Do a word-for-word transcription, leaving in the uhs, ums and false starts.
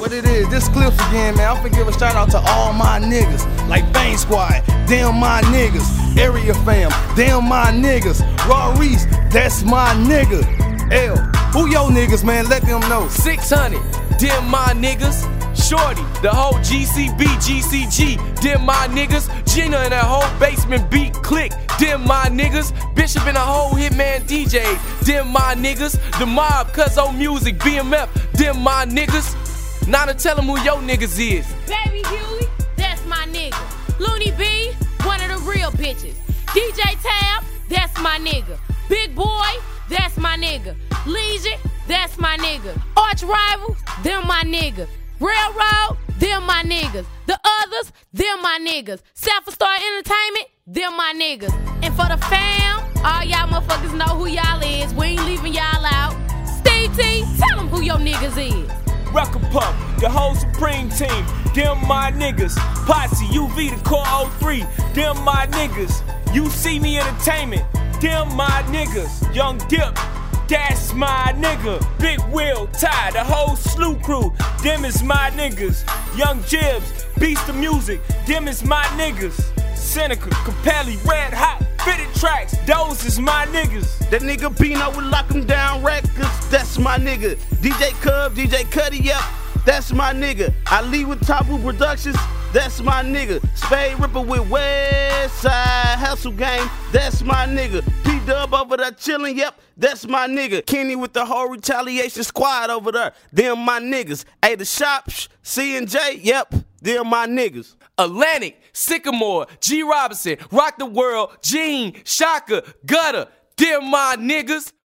what it is. This Clips again, man. I'm finna give a shout out to all my niggas. Like Bang Squad, damn my niggas. Area Fam, damn my niggas. Raw Reese, that's my nigga. L, who your niggas, man? Let them know. six hundred, damn my niggas. Shorty, the whole G C B, G C G, them my niggas. Gina and that whole basement beat click, them my niggas. Bishop and the whole Hitman D J, them my niggas. The Mob, Cuzzo Music, B M F, them my niggas. Now to tell them who your niggas is. Baby Huey, that's my nigga. Looney B, one of the real bitches. D J Tab, that's my nigga. Big Boy, that's my nigga. Legion, that's my nigga. Arch Rivals, them my nigga. Railroad, them my niggas. The others, them my niggas. Sapphire Star Entertainment, them my niggas. And for the fam, all y'all motherfuckers know who y'all is. We ain't leaving y'all out. Steve T, tell them who your niggas is. Rucker Pup, the whole Supreme team, them my niggas. Posse, U V, the Core oh three, them my niggas. You See Me Entertainment, them my niggas. Young Dip, that's my nigga. Big Will, Ty, the whole Slew crew, them is my niggas. Young Jibs, Beast of Music, them is my niggas. Seneca, Capelli, Red Hot, Fitted Tracks, those is my niggas. That nigga Pino with Lock 'em Down Records, that's my nigga. D J Cub, D J Cuddy, yep, that's my nigga. Ali with Tabu Productions, that's my nigga. Spade Ripper with Westside Hustle Gang, that's my nigga. P-Dub over there chillin', yep, that's my nigga. Kenny with the whole Retaliation Squad over there, them my niggas. Hey, the Shop, C and J, yep, them my niggas. Atlantic, Sycamore, G Robinson, Rock the World, Gene, Shaka, Gutter, them my niggas.